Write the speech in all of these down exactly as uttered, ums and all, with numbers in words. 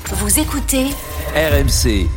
Vous écoutez R M C.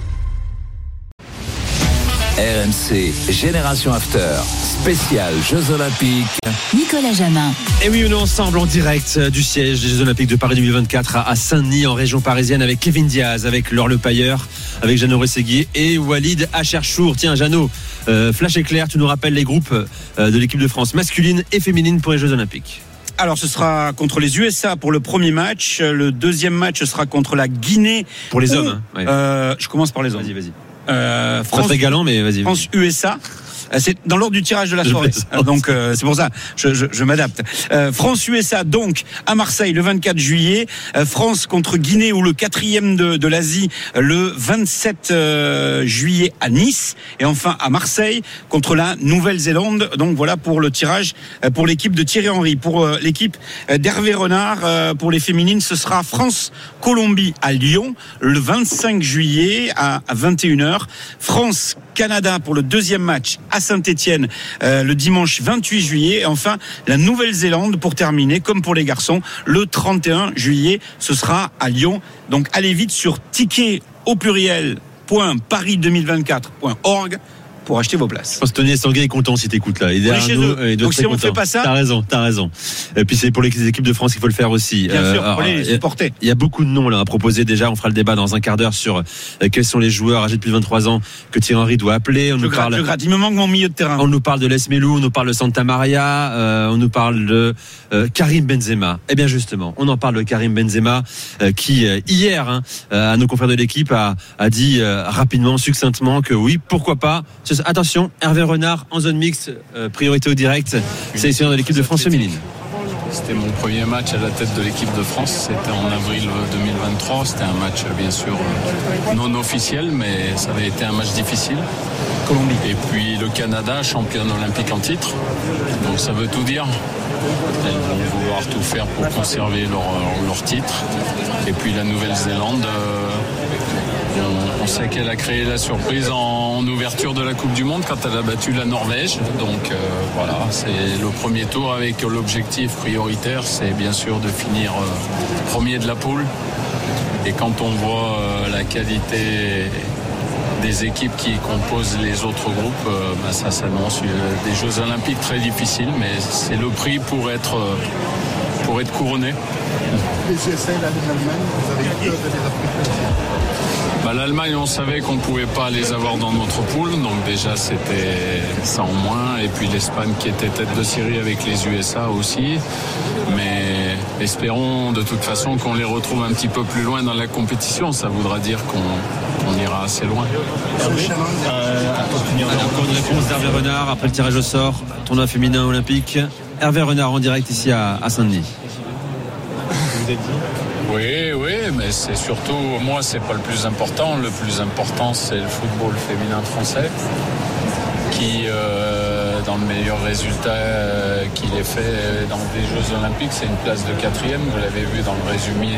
R M C Génération After, spécial Jeux Olympiques. Nicolas Jamin. Et oui, on est ensemble en direct du siège des Jeux Olympiques de Paris deux mille vingt-quatre à Saint-Denis, en région parisienne, avec Kevin Diaz, avec Laure Le Pailleur, avec Jeannot Rességuier et Walid Acharchour. Tiens, Jeannot, euh, flash éclair, tu nous rappelles les groupes euh, de l'équipe de France masculine et féminine pour les Jeux Olympiques. Alors, ce sera contre les U S A pour le premier match. Le deuxième match sera contre la Guinée. Pour les Ou, hommes. Hein, ouais. euh, je commence par les hommes. Vas-y, vas-y. Euh, France, pas très galant, mais vas-y. France U S A. C'est dans l'ordre du tirage de la soirée, donc euh, c'est pour ça je, je, je m'adapte. Euh, France U S A donc à Marseille le vingt-quatre juillet, euh, France contre Guinée ou le quatrième de, de l'Asie le vingt-sept juillet à Nice, et enfin à Marseille contre la Nouvelle-Zélande. Donc voilà pour le tirage euh, pour l'équipe de Thierry Henry. Pour euh, l'équipe d'Hervé Renard, euh, pour les féminines, ce sera France-Colombie à Lyon le vingt-cinq juillet à, à vingt et une heures. France-Canada pour le deuxième match à Saint-Étienne euh, le dimanche vingt-huit juillet. Et enfin, la Nouvelle-Zélande pour terminer, comme pour les garçons, le trente et un juillet. Ce sera à Lyon. Donc allez vite sur ticket au pluriel point paris deux mille vingt-quatre point org pour acheter vos places. Je pense que Tony Estanguet est content si t'écoutes là. Il est chez nous, eux. Donc si on ne fait pas ça, t'as raison, t'as raison. Et puis c'est pour les équipes de France qu'il faut le faire aussi. Bien euh, sûr, alors, pour les supporter. Il y a beaucoup de noms là à proposer. Déjà, on fera le débat dans un quart d'heure sur euh, quels sont les joueurs âgés de plus de vingt-trois ans que Thierry Henry doit appeler. On je nous gratte, parle. Je gratte. Il me manque mon milieu de terrain. On nous parle de Les Melou, on nous parle de Santa Maria, euh, on nous parle de euh, Karim Benzema. Eh bien justement, on en parle de Karim Benzema euh, qui euh, hier, hein, euh, à nos confrères de l'équipe, a, a dit euh, rapidement, succinctement que oui, pourquoi pas. Attention, Hervé Renard en zone mixte, euh, priorité au direct, sélectionneur de l'équipe de France féminine. C'était mon premier match à la tête de l'équipe de France, c'était en avril deux mille vingt-trois, c'était un match bien sûr non officiel, mais ça avait été un match difficile. Colombie. Et puis le Canada, championne olympique en titre, donc ça veut tout dire. Elles vont vouloir tout faire pour conserver leur, leur titre. Et puis la Nouvelle-Zélande, euh, on, on sait qu'elle a créé la surprise en, en ouverture de la Coupe du Monde quand elle a battu la Norvège. Donc euh, voilà, c'est le premier tour avec l'objectif prioritaire, c'est bien sûr de finir euh, premier de la poule. Et quand on voit euh, la qualité des équipes qui composent les autres groupes, euh, bah ça s'annonce euh, des Jeux Olympiques très difficiles, mais c'est le prix pour être, euh, pour être couronné. Les U S A et l'Allemagne, vous avez peur de les affronter? Bah, l'Allemagne, on savait qu'on ne pouvait pas les avoir dans notre poule, donc déjà c'était ça en moins. Et puis l'Espagne qui était tête de série avec les U S A aussi. Mais espérons de toute façon qu'on les retrouve un petit peu plus loin dans la compétition. Ça voudra dire qu'on, qu'on ira assez loin. Euh, encore une réponse d'Hervé Renard après le tirage au sort, tournoi féminin olympique. Hervé Renard en direct ici à, à Saint-Denis. Vous êtes dit ? Oui, oui, mais c'est surtout, moi, c'est pas le plus important. Le plus important, c'est le football féminin français, qui, euh, dans le meilleur résultat euh, qu'il ait fait dans des Jeux Olympiques, c'est une place de quatrième. Vous l'avez vu dans le résumé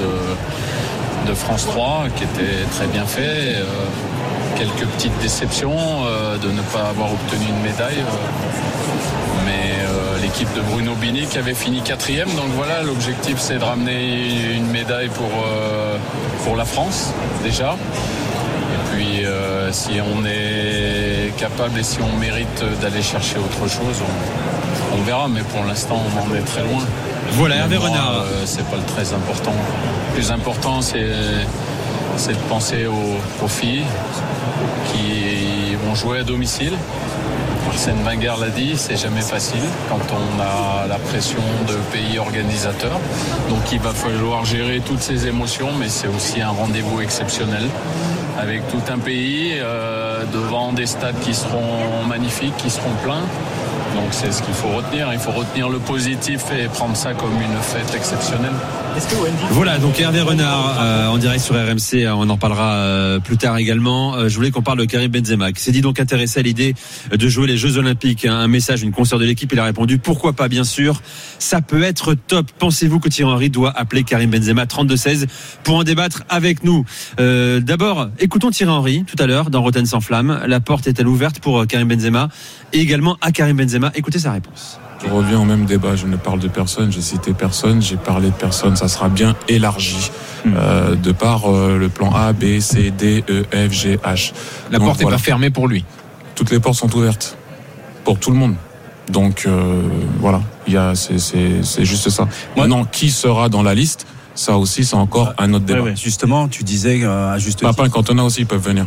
de, de France trois, qui était très bien fait. Euh, quelques petites déceptions euh, de ne pas avoir obtenu une médaille. Euh, mais euh, l'équipe de Bruno Bini qui avait fini quatrième, donc voilà, l'objectif c'est de ramener une médaille pour, euh, pour la France déjà, et puis euh, si on est capable et si on mérite d'aller chercher autre chose, on, on verra, mais pour l'instant on en est très loin. Voilà, Hervé Renard. Euh, c'est pas le très important, le plus important c'est, c'est de penser aux, aux filles qui vont jouer à domicile. Arsène Wenger l'a dit, c'est jamais facile quand on a la pression de pays organisateurs. Donc il va falloir gérer toutes ces émotions, mais c'est aussi un rendez-vous exceptionnel avec tout un pays euh, devant des stades qui seront magnifiques, qui seront pleins. Donc c'est ce qu'il faut retenir. Il faut retenir le positif et prendre ça comme une fête exceptionnelle. Voilà, donc Hervé Renard euh, en direct sur R M C, on en parlera euh, plus tard également. Euh, je voulais qu'on parle de Karim Benzema, qui s'est dit donc intéressé à l'idée de jouer les Jeux Olympiques. Un message, une consoeur de l'équipe, il a répondu pourquoi pas, bien sûr. Ça peut être top. Pensez-vous que Thierry Henry doit appeler Karim Benzema trente-deux seize pour en débattre avec nous? euh, D'abord, écoutons Thierry Henry tout à l'heure dans Rotten sans flamme. La porte est-elle ouverte pour Karim Benzema et également à Karim Benzema? Écoutez sa réponse. Je reviens au même débat, je ne parle de personne, j'ai cité personne, j'ai parlé de personne, ça sera bien élargi. mmh. euh, de par euh, le plan A, B, C, D, E, F, G, H. La Donc, porte n'est voilà. pas fermée pour lui. Toutes les portes sont ouvertes pour tout le monde. Donc euh, voilà, il y a, c'est, c'est, c'est juste ça. Maintenant, qui sera dans la liste? Ça aussi, c'est encore un autre débat. Ouais, ouais. Justement, tu disais euh, à juste titre. Papin et Cantona aussi peuvent venir.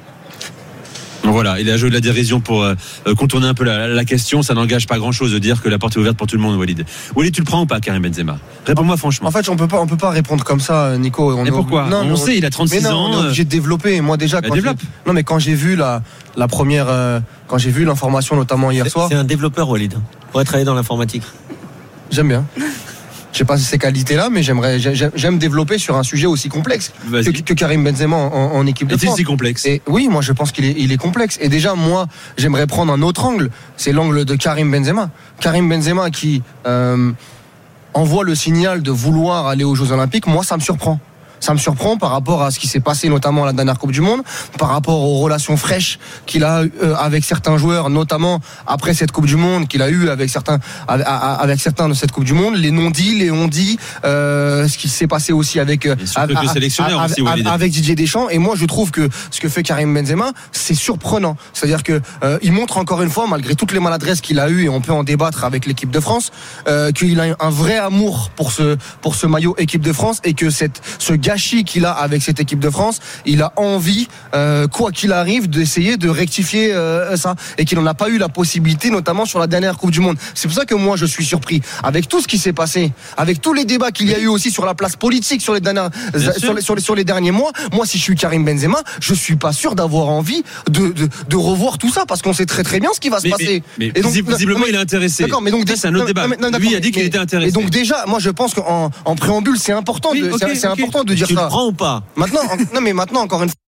Voilà, il a joué de la dérision pour euh, contourner un peu la, la question. Ça n'engage pas grand-chose de dire que la porte est ouverte pour tout le monde, Walid. Walid, tu le prends ou pas, Karim Benzema? Réponds-moi franchement. En fait, on peut pas, on peut pas répondre comme ça, Nico. On Et pourquoi? non, On on sait, il a trente-six mais non, ans. On est obligé de développer. Moi déjà, Bah, quand développe. j'ai, non mais quand j'ai vu la, la première, euh, quand j'ai vu l'information notamment hier soir, C'est un développeur, Walid, pour travailler dans l'informatique. j'aime bien. Je sais pas si ces qualités-là, mais j'aimerais, j'aime, j'aime développer sur un sujet aussi complexe que, que Karim Benzema en, en équipe de Est-il France. si complexe? Et oui, moi je pense qu'il est, il est complexe. Et déjà, moi, j'aimerais prendre un autre angle. C'est l'angle de Karim Benzema. Karim Benzema qui euh, envoie le signal de vouloir aller aux Jeux Olympiques. Moi, ça me surprend. Ça me surprend par rapport à ce qui s'est passé notamment à la dernière Coupe du Monde, par rapport aux relations fraîches qu'il a euh, avec certains joueurs, notamment après cette Coupe du Monde, qu'il a eu avec certains, avec certains de cette Coupe du Monde, les non-dits, les on-dits, euh, ce qui s'est passé aussi avec euh, avec, le sélectionneur avec, aussi, Walid. avec Didier Deschamps. Et moi, je trouve que ce que fait Karim Benzema, c'est surprenant. C'est-à-dire que euh, il montre encore une fois, malgré toutes les maladresses qu'il a eues, et on peut en débattre avec l'équipe de France, euh, qu'il a un vrai amour pour ce pour ce maillot équipe de France et que cette ce gars qu'il a avec cette équipe de France, il a envie, euh, quoi qu'il arrive, d'essayer de rectifier euh, ça, et qu'il n'en a pas eu la possibilité, notamment sur la dernière Coupe du Monde. C'est pour ça que moi je suis surpris, avec tout ce qui s'est passé, avec tous les débats qu'il y a eu aussi sur la place politique sur les dernières, sur les, sur les, sur les derniers mois. Moi, si je suis Karim Benzema, je suis pas sûr d'avoir envie de, de, de revoir tout ça, parce qu'on sait très très bien ce qui va se mais, passer. Mais, mais et donc, visiblement, non, mais, il est intéressé. D'accord, mais donc ça, c'est un autre débat. Non, non, Lui a dit qu'il mais, était intéressé. Et donc déjà, moi je pense qu'en en préambule, c'est important, oui, de, okay, c'est, c'est okay. important de dire tu ça. Tu le prends ou pas? Maintenant, en, non mais maintenant encore une fois,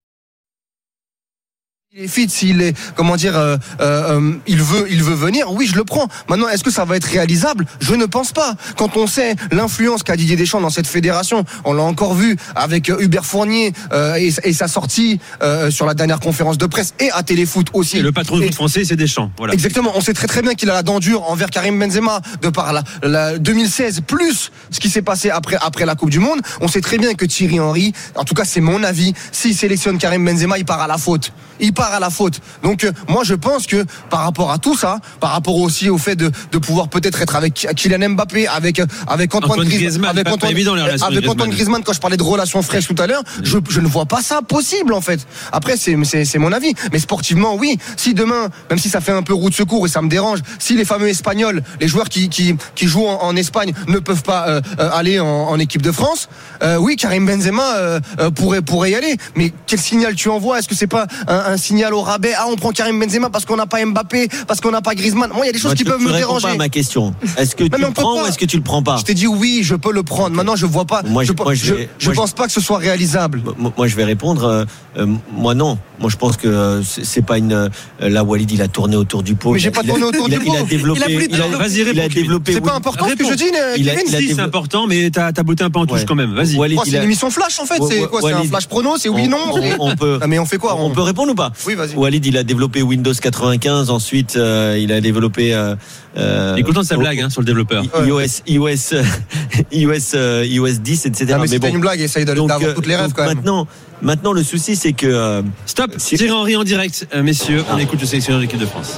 il est fit, s'il est, comment dire, euh, euh, il veut, il veut venir. Oui, je le prends. Maintenant, est-ce que ça va être réalisable? Je ne pense pas. Quand on sait l'influence qu'a Didier Deschamps dans cette fédération, on l'a encore vu avec Hubert Fournier euh, et, et sa sortie euh, sur la dernière conférence de presse et à Téléfoot aussi. Et le patron du foot français, c'est Deschamps. Voilà. Exactement. On sait très très bien qu'il a la dent dure envers Karim Benzema de par la, la deux mille seize plus ce qui s'est passé après après la Coupe du Monde. On sait très bien que Thierry Henry, en tout cas c'est mon avis, s'il sélectionne Karim Benzema, il part à la faute. Il part à la faute. Donc euh, moi je pense que par rapport à tout ça, par rapport aussi au fait de, de pouvoir peut-être être avec Kylian Mbappé, avec avec Antoine, Antoine Griezmann, Griezmann, avec pas, Antoine, pas évident, les relations avec avec Antoine Griezmann. Griezmann, quand je parlais de relations fraîches tout à l'heure, je, je ne vois pas ça possible en fait. Après c'est, c'est c'est mon avis, mais sportivement oui. Si demain, même si ça fait un peu roue de secours et ça me dérange, si les fameux Espagnols, les joueurs qui qui qui jouent en, en Espagne ne peuvent pas euh, euh, aller en, en équipe de France, euh, oui Karim Benzema euh, euh, pourrait pourrait y aller. Mais quel signal tu envoies? Est-ce que c'est pas un, un signal au rabais? Ah, on prend Karim Benzema parce qu'on n'a pas Mbappé, parce qu'on n'a pas Griezmann. Moi, il y a des choses Moi, qui tu, peuvent tu me réponds déranger. pas à ma question. Est-ce que tu le prends ou est-ce que tu le prends pas? Je t'ai dit oui, je peux le prendre. Maintenant, je vois pas. Moi, je, je, moi, je, je, vais, je moi, pense je, pas que ce soit réalisable. Moi, moi je vais répondre. Euh, euh, moi, non. Moi, je pense que euh, c'est, c'est pas une. Euh, là, Walid, il a tourné autour du pot. Mais j'ai pas il tourné a, autour il a, du il a pot. développé. Il a plus il a, Vas-y, il a réponds, développé. C'est pas important ce que je dis, il a, Kevin. il a Si, développé... c'est important, mais t'as, t'as bouté un peu en touche ouais. quand même. Vas-y. Walid, oh, c'est il a... une émission flash en fait. C'est quoi? Walid, C'est un flash prono? C'est oui, on, non? on, on peut. Ah, mais on fait quoi? On, on peut répondre ou pas? Oui, vas-y. Walid, il a développé Windows quatre-vingt-quinze. Ensuite, euh, il a développé. Euh, euh, il est content de sa blague hein, sur le développeur. iOS, iOS, iOS, euh, iOS dix, et cetera. Ah, mais, mais bon, c'était une blague. Essaye d'aller d'avoir euh, toutes les rêves quand même. Maintenant, maintenant, le souci, c'est que. Euh, Stop. Si... Thierry Henry en direct, euh, messieurs. On écoute le sélectionneur de l'équipe de France.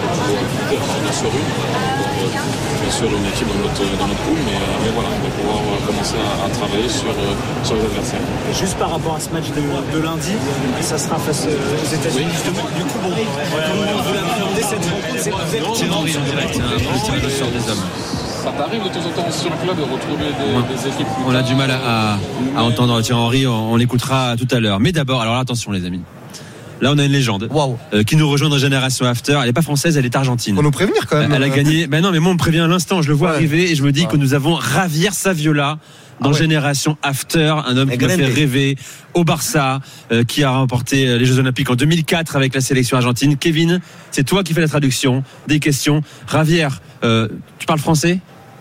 Bien sûr une équipe dans notre, dans notre poule, mais, mais voilà, on va pouvoir commencer à, à travailler sur, sur les adversaires. Juste par rapport à ce match de, de lundi, ça sera face aux États-Unis. Oui. Justement, du coup, bon, ouais, comment vous l'appréhendez cette rencontre? Thierry Henry en direct, hein, le tirage au sort des hommes. Ça t'arrive de temps en temps sur le club de retrouver des, ouais. des équipes. On a du mal à, à, à entendre Thierry Henry, on, on l'écoutera tout à l'heure. Mais d'abord, alors là, attention les amis. Là, on a une légende wow. euh, qui nous rejoint dans Génération After. Elle n'est pas française, elle est argentine. Faut nous prévenir quand même. Elle a gagné. Ben non, mais moi, on me prévient à l'instant. Je le vois ouais. arriver et je me dis ouais. que nous avons Javier Saviola dans ah ouais. Génération After, un homme qui m'a fait rêver au Barça, euh, qui a remporté les Jeux Olympiques en deux mille quatre avec la sélection argentine. Kevin, c'est toi qui fais la traduction des questions. Javier, euh, tu parles français?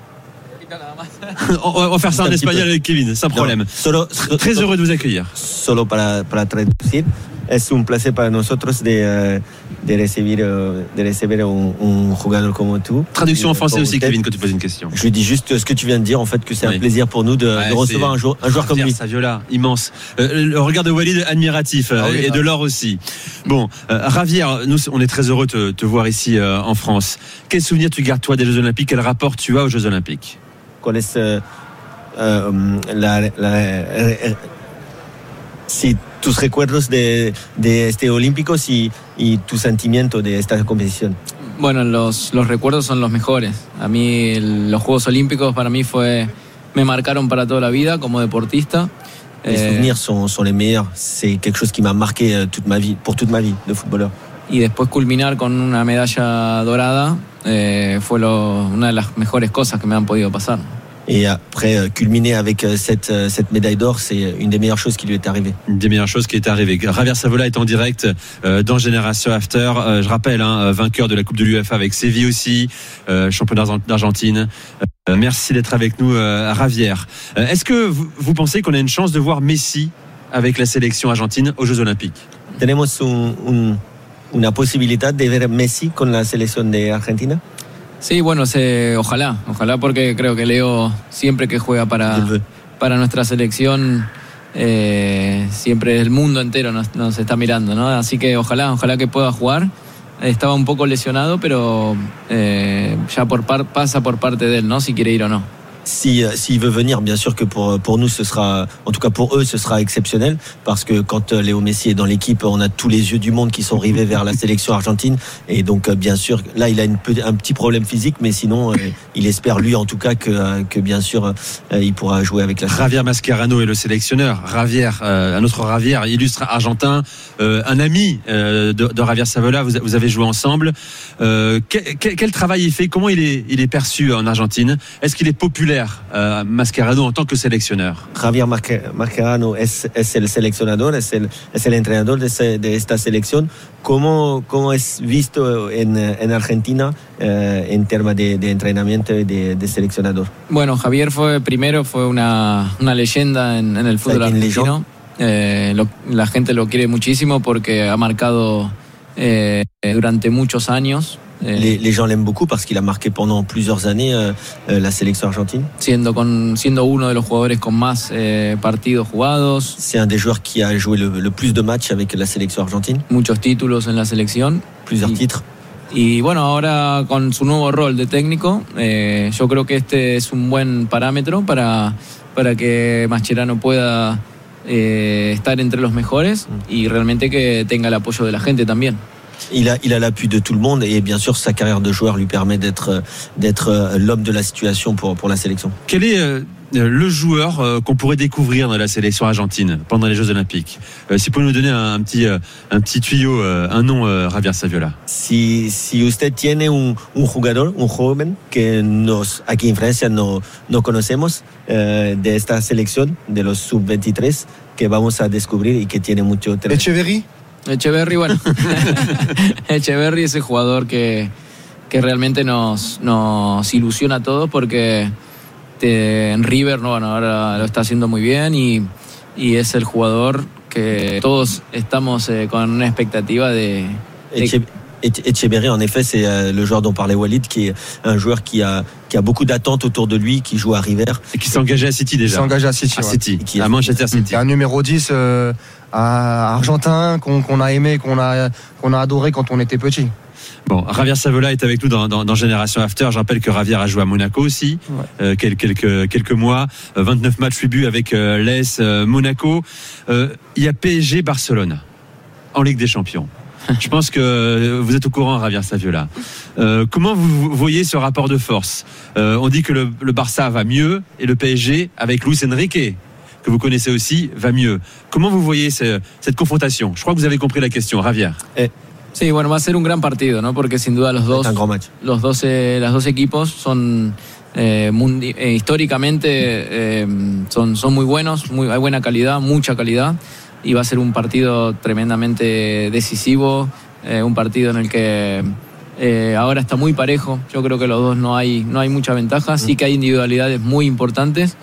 On va faire ça en espagnol avec Kevin, sans problème. Solo, Très heureux de vous accueillir. Solo para, para traducir. es un placer para nosotros de, de recibir, de recibir un, un jugador como tú. Traduction en français aussi, Kevin, quand tu poses une question. Je lui dis juste ce que tu viens de dire, en fait, que c'est oui. un plaisir pour nous de, ouais, de recevoir un joueur, un joueur comme lui. Saviola, immense. Euh, le regard de Walid, admiratif, ah oui, et de Laure aussi. Bon, euh, Javier, nous, on est très heureux de te, te voir ici euh, en France. Quel souvenir tu gardes, toi, des Jeux Olympiques? Quel rapport tu as aux Jeux Olympiques? ¿Cuál es uh, uh, la, la, la, si tus recuerdos de, de este Olímpicos y, y tu sentimiento de esta competición? Bueno, los, los recuerdos son los mejores. A mí el, los Juegos Olímpicos para mí fue, me marcaron para toda la vida como deportista. Les eh, souvenirs sont, sont les meilleurs. C'est quelque chose qui m'a marqué toute ma vie, pour toute ma vie de footballeur. Y después culminar con una medalla dorada eh, fue lo, una de las mejores cosas que me han podido pasar. Et après, culminer avec cette, cette médaille d'or, c'est une des meilleures choses qui lui est arrivée. Une des meilleures choses qui est arrivée. Javier Savola est en direct euh, dans Génération After. Euh, je rappelle, hein, vainqueur de la Coupe de l'U E F A avec Séville aussi, euh, championnat d'Argentine. Euh, merci d'être avec nous, euh, Javier. Euh, est-ce que vous, vous pensez qu'on a une chance de voir Messi avec la sélection argentine aux Jeux Olympiques? Tenemos un, un, una posibilidad de ver Messi con la selección de Argentina. Sí, bueno, se, ojalá, ojalá porque creo que Leo siempre que juega para, para nuestra selección, eh, siempre el mundo entero nos, nos está mirando, ¿no? Así que ojalá, ojalá que pueda jugar. Estaba un poco lesionado, pero eh, ya por par, pasa por parte de él, ¿no? Si quiere ir o no. Si, s'il veut venir, bien sûr que pour, pour nous, ce sera, en tout cas pour eux, ce sera exceptionnel, parce que quand Léo Messi est dans l'équipe, on a tous les yeux du monde qui sont rivés vers la sélection argentine, et donc bien sûr, là, il a une, un petit problème physique, mais sinon, euh, il espère, lui, en tout cas, que, que bien sûr, euh, il pourra jouer avec la sélection. Javier Mascherano est le sélectionneur. Javier, euh, un autre Javier, illustre argentin, euh, un ami euh, de, de Javier Savola, vous, vous avez joué ensemble. Euh, quel, quel, quel travail il fait? Comment il est, il est perçu en Argentine? Est-ce qu'il est populaire? Euh, Mascherano en tant que sélectionneur. Javier Mascherano es, es el seleccionador, es el, es el entrenador de, se, de esta selección. ¿Cómo, cómo es visto en, en Argentina eh, en temas de, de entrenamiento y de, de seleccionador? Bueno, Javier fue primero, fue una, una leyenda en, en el fútbol argentino. Eh, lo, la gente lo quiere muchísimo porque ha marcado eh, durante muchos años. Les, les gens l'aiment beaucoup parce qu'il a marqué pendant plusieurs années euh, la sélection argentine. Siendo, con, siendo uno de los jugadores con más eh, partidos jugados. C'est un des joueurs qui a joué le, le plus de matchs avec la sélection argentine. Muchos títulos en la selección. Plusieurs y, titres. Y bueno, ahora con su nuevo rol de técnico, eh, yo creo que este es un buen parámetro para, para que Mascherano pueda eh, estar entre los mejores y realmente que tenga el apoyo de la gente también. Il a, il a l'appui de tout le monde et bien sûr sa carrière de joueur lui permet d'être, d'être l'homme de la situation pour, pour la sélection. Quel est euh, le joueur euh, qu'on pourrait découvrir dans la sélection argentine pendant les Jeux Olympiques? euh, Si vous pouvez nous donner un, un, petit, euh, un petit tuyau, euh, un nom, euh, Javier Saviola. Si, si usted tiene un, un jugador, un joven que nos, aquí en Francia no, no conocemos eh, de esta selección, de los sub veintitrés, que vamos a descubrir y que tiene mucho talento. Echeverry. Echeverry, bueno. Echeverry es el jugador que, que realmente nos, nos ilusiona a todos porque te, en River no, bueno, ahora lo está haciendo muy bien y, y es el jugador que todos estamos eh, con una expectativa de... de Eche, Echeverry, en effet, c'est le joueur dont parlait Walid, qui est un joueur qui a, qui a beaucoup d'attentes autour de lui, qui joue à River. Et qui s'est engagé à City déjà. Qui s'est engagé à City. À, ouais. City, qui à Manchester City. C'est un numéro dix euh, à argentin qu'on, qu'on a aimé, qu'on a, qu'on a adoré quand on était petit. Bon, Javier Savola est avec nous dans, dans, dans Génération After. Je rappelle que Javier a joué à Monaco aussi, ouais. euh, quelques, quelques, quelques mois, vingt-neuf matchs, huit buts avec euh, l'A S euh, Monaco. Euh, il y a P S G Barcelone en Ligue des Champions. Je pense que vous êtes au courant, Javier Saviola. Euh, comment vous voyez ce rapport de force? euh, On dit que le, le Barça va mieux et le P S G, avec Luis Enrique, que vous connaissez aussi, va mieux. Comment vous voyez ce, cette confrontation? Je crois que vous avez compris la question, Javier. Eh. Sí, bueno, va a ser un gran partido, ¿no? Porque sin duda los dos, los dos, eh, los dos equipos son eh, mundi, eh, históricamente eh, son, son muy buenos, muy, hay buena calidad, mucha calidad. Y va a ser un partido tremendamente decisivo, eh, un partido en el que eh, ahora está muy parejo. Yo creo que los dos no hay, no hay mucha ventaja, sí que hay individualidades muy importantes,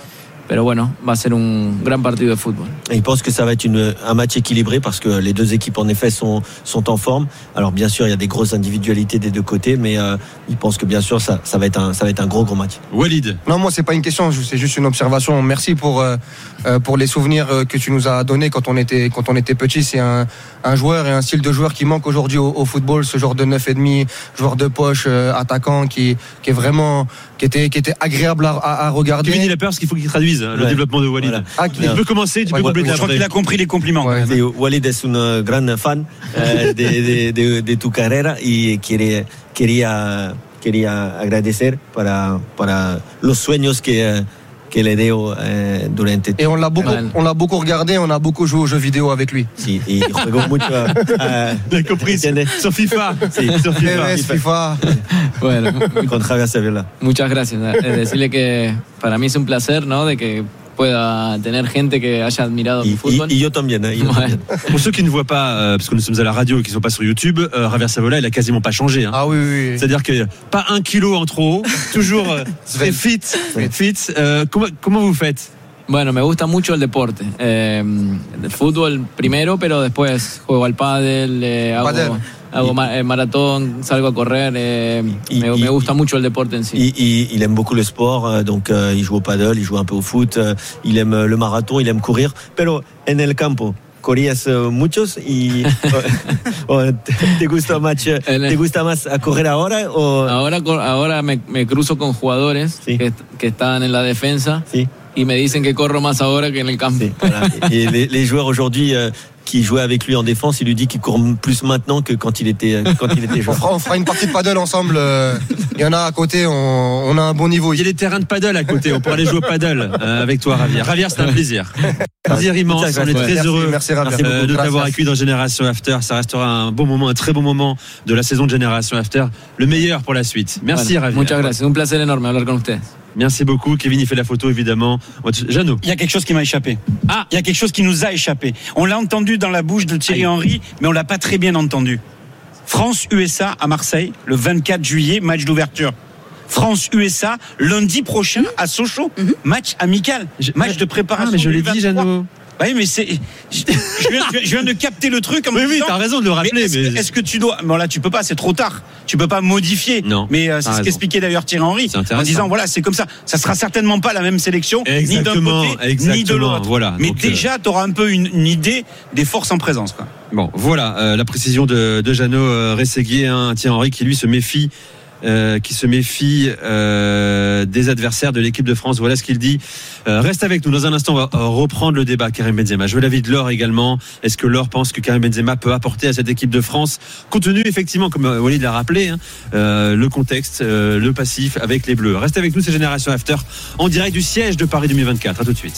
Pero bueno, va a ser un gran partido de fútbol. Et il pense que ça va être une, un match équilibré parce que les deux équipes en effet sont, sont en forme. Alors bien sûr il y a des grosses individualités des deux côtés, mais euh, il pense que bien sûr ça, ça, va être un, ça va être un gros gros match. Walid. Non, moi c'est pas une question, c'est juste une observation. Merci pour euh, pour les souvenirs que tu nous as donnés quand on était quand on était petit. C'est un, un joueur et un style de joueur qui manque aujourd'hui au, au football, ce genre de neuf et demi, joueur de poche, euh, attaquant qui qui est vraiment qui était qui était agréable à, à, à regarder. Kevin il a peur parce qu'il faut qu'il traduise le ouais. développement de Walid. Voilà. Ah, tu peux commencer, tu ouais, peux compléter. Je crois qu'il a compris les compliments. Ouais. Sí, Walid es un gran fan eh, de, de, de, de tu carrera y quiere, quería, quería agradecer para, para los sueños que, que le dio eh, durante. Et on l'a beaucoup, on l'a beaucoup regardé, on a beaucoup joué aux jeux vidéo avec lui. Sí, y juego mucho. Uh, J'ai compris. Sur FIFA. Sí, sur FIFA. FIFA. Bueno, con Javier Saviola. Muchas gracias. Decirle que para mí es un placer, ¿no? De que pueda tener gente que haya admirado mi fútbol. Y, y yo también, ¿eh? Yo ouais. también. Pour ceux qui ne voient pas, euh, parce que nous sommes à la radio et qui ne sont pas sur YouTube, euh, Javier Saviola, il a quasiment pas changé. Hein. Ah oui, oui, oui. C'est-à-dire que pas un kilo en trop, toujours euh, très fit, fit. Euh, comment, comment vous faites? Bueno, me gusta mucho el deporte. Eh, el fútbol primero, pero después juego al pádel, eh, hago, Padel. hago ma- eh, maratón, salgo a correr. Eh, Y- me, y- me gusta mucho el deporte en sí. Il, il, il aime beaucoup le sport, euh, donc euh, il joue au paddle, il joue un peu au foot, euh, il aime euh, le marathon, il aime courir. Pero en el campo, corrías uh, muchos y o, o te, te gusta más, te gusta más a correr ahora o Ahora, co- ahora me, me cruzo con jugadores Sí. que, que están en la defensa sí, y me dicen que corro más ahora que en el campo. sí, voilà. Et les, les joueurs aujourd'hui euh, qui jouaient avec lui en défense, il lui dit qu'il court plus maintenant que quand il était euh, quand il était On joueur. fera, on fera une partie de paddle ensemble. euh, Il y en a à côté, on, on a un bon niveau. Il y a des terrains de paddle à côté, on pourra aller jouer au paddle euh, avec toi, Javier. Javier, c'était un plaisir. Plaisir immense, on est très Merci, heureux merci, Javier. euh, de Gracias. t'avoir accueilli dans Génération After. Ça restera un bon moment, un très bon moment de la saison de Génération After, le meilleur pour la suite. Merci, Bueno, Javier. muchas gracias, un placer enorme hablar con ustedes. Merci beaucoup. Kevin, il fait la photo, évidemment. Jeannot. Il y a quelque chose qui m'a échappé. Ah, Il y a quelque chose qui nous a échappé. On l'a entendu dans la bouche de Thierry Henry, mais on l'a pas très bien entendu. France-U S A à Marseille, le vingt-quatre juillet, match d'ouverture. France-U S A, lundi prochain à Sochaux, Mhm. match amical, Je- match de préparation. Ah, mais je l'ai dit, deux mille vingt-trois. Jeannot. Oui, mais c'est. Je, je viens, je viens de capter le truc en Oui, me oui, disant, t'as raison de le rappeler. mais est-ce, Mais que, est-ce que tu dois. Bon, là, tu peux pas, c'est trop tard. Tu peux pas modifier. Non, Mais euh, t'as c'est ce raison. qu'expliquait d'ailleurs Thierry Henry. C'est intéressant. En disant, voilà, c'est comme ça. Ça sera certainement pas la même sélection, Exactement, ni d'un côté, exactement, ni de l'autre. voilà. Mais Donc, euh, déjà, tu auras un peu une, une idée des forces en présence, quoi. Bon, voilà euh, la précision de, de Jeannot euh, Rességuier, hein, Thierry Henry qui lui se méfie. Euh, qui se méfie euh, des adversaires de l'équipe de France. Voilà ce qu'il dit. Euh, reste avec nous. Dans un instant, on va euh, reprendre le débat. Karim Benzema. Je veux l'avis de Laure également. Est-ce que Laure pense que Karim Benzema peut apporter à cette équipe de France, compte tenu effectivement, comme euh, Walid l'a rappelé, hein, euh, le contexte, euh, le passif avec les Bleus. Reste avec nous, c'est Génération After en direct du siège de Paris deux mille vingt-quatre. À tout de suite.